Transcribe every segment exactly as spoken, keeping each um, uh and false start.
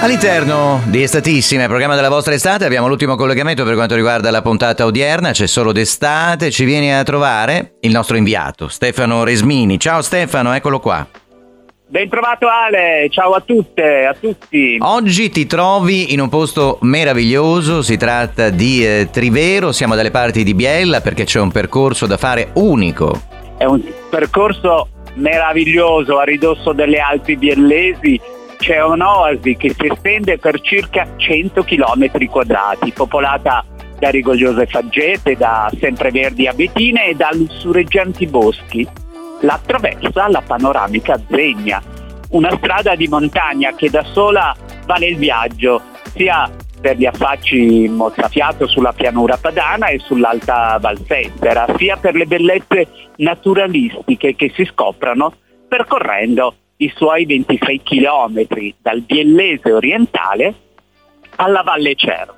All'interno di Estatissima, il programma della vostra estate, abbiamo l'ultimo collegamento per quanto riguarda la puntata odierna. C'è solo d'estate, ci viene a trovare il nostro inviato Stefano Resmini. Ciao Stefano, eccolo qua. Ben trovato Ale, ciao a tutte, a tutti. Oggi ti trovi in un posto meraviglioso, si tratta di eh, Trivero, siamo dalle parti di Biella perché c'è un percorso da fare unico. È un percorso meraviglioso a ridosso delle Alpi biellesi. C'è un'oasi che si estende per circa cento chilometri quadrati, popolata da rigogliose faggete, da sempreverdi abetine e da lussureggianti boschi. La attraversa la panoramica Zegna, una strada di montagna che da sola vale il viaggio, sia per gli affacci mozzafiato sulla pianura padana e sull'alta Valsestera, sia per le bellezze naturalistiche che si scoprono percorrendo i suoi ventisei chilometri dal Biellese orientale alla Valle Cervo.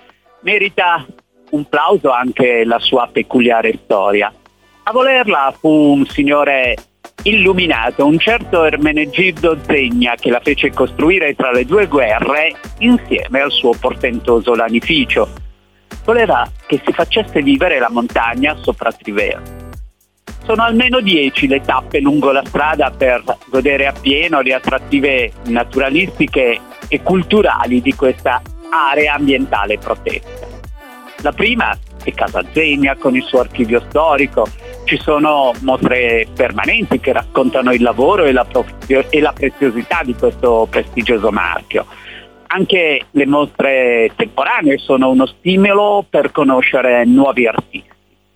Merita un plauso anche la sua peculiare storia. A volerla fu un signore illuminato, un certo Ermenegildo Zegna, che la fece costruire tra le due guerre insieme al suo portentoso lanificio. Voleva che si facesse vivere la montagna sopra Trivero. Sono almeno dieci le tappe lungo la strada per godere appieno le attrattive naturalistiche e culturali di questa area ambientale protetta. La prima è Casa Zegna con il suo archivio storico. Ci sono mostre permanenti che raccontano il lavoro e la, prof- e la preziosità di questo prestigioso marchio. Anche le mostre temporanee sono uno stimolo per conoscere nuovi artisti.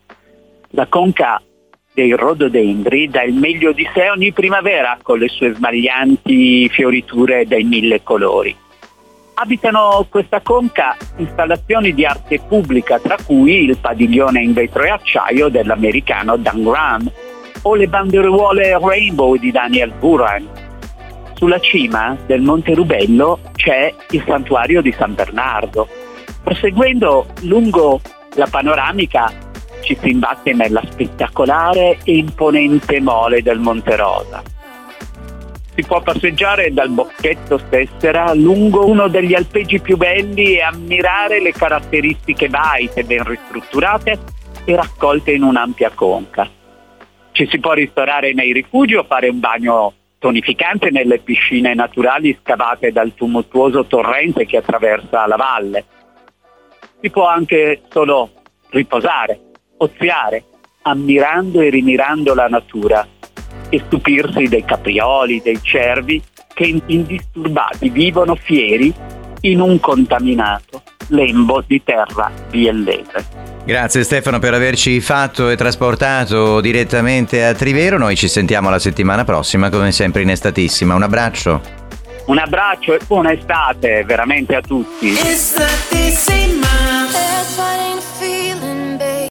La conca dei rododendri dà il meglio di sé ogni primavera con le sue smaglianti fioriture dai mille colori. Abitano questa conca installazioni di arte pubblica, tra cui il padiglione in vetro e acciaio dell'americano Dan Graham o le banderuole Rainbow di Daniel Buran. Sulla cima del Monte Rubello c'è il santuario di San Bernardo. Proseguendo lungo la panoramica ci si imbatte nella spettacolare e imponente mole del Monte Rosa. Si può passeggiare dal bocchetto Stessera lungo uno degli alpeggi più belli e ammirare le caratteristiche baite ben ristrutturate e raccolte in un'ampia conca. Ci si può ristorare nei rifugi o fare un bagno tonificante nelle piscine naturali scavate dal tumultuoso torrente che attraversa la valle. Si può anche solo riposare, oziare, ammirando e rimirando la natura e stupirsi dei caprioli, dei cervi che indisturbati vivono fieri in un contaminato lembo di terra biellese. Grazie Stefano per averci fatto e trasportato direttamente a Trivero. Noi ci sentiamo la settimana prossima come sempre in Estatissima. Un abbraccio. Un abbraccio e buona estate veramente a tutti. Estatissima.